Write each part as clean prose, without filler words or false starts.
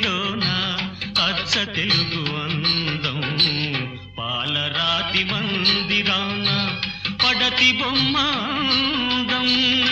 గీతిలోన అచ్చ తెలుగు అందం పాలరాతి మందిరాన పడతి బొమ్మ అందం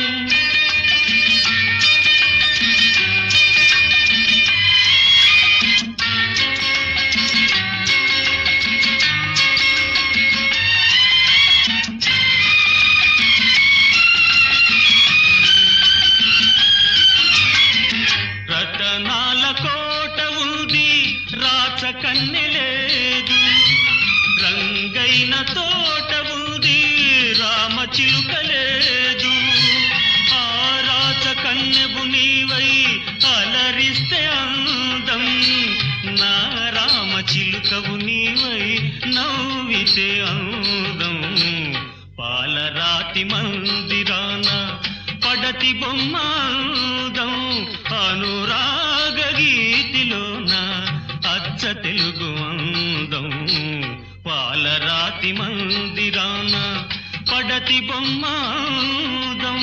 రతనాల కోట ఉంది రాచకన్నె లేదు రంగైన తోట ఉంది రామచిలుక లేదు ఆ రాచకన్నెబు నీవై అలరిస్తే అందం నా రామచిలుకవు నీవై నవ్వితే అందం పాలరాతి మందిరాన పడతి బొమ్మ అందం అనురాగ గీతిలోన అచ్చ తెలుగు అందం పాలరాతి మందిరాన పడతి బొమ్మ అందం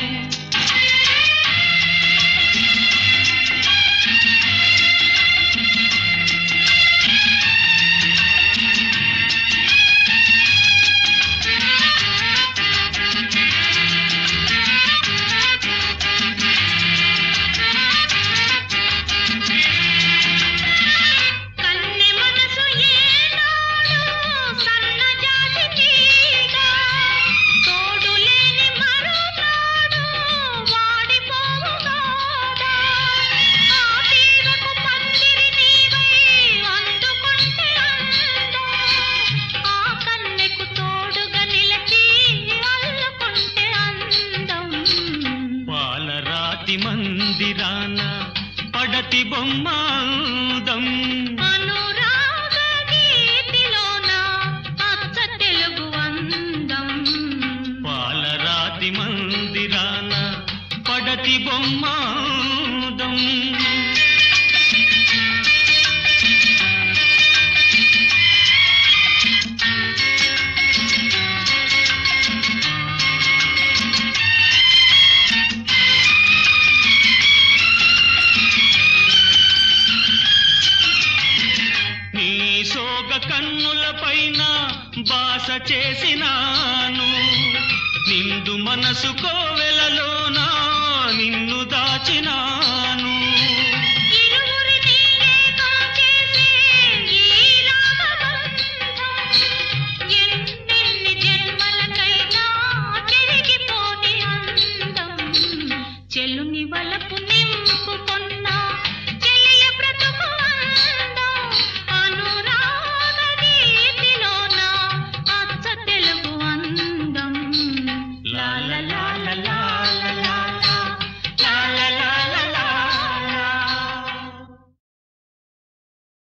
మందిరాన పడతి బొమ్మ అందం అనురాగ గీతిలోన అచ్చ తెలుగు అందం పాలరాతి మందిరాన పడతి బొమ్మ అందం సోగ కన్నుల పైన బాస చేసినాను నిండు మనసు కోవెలలోనా నిన్ను దాచినాను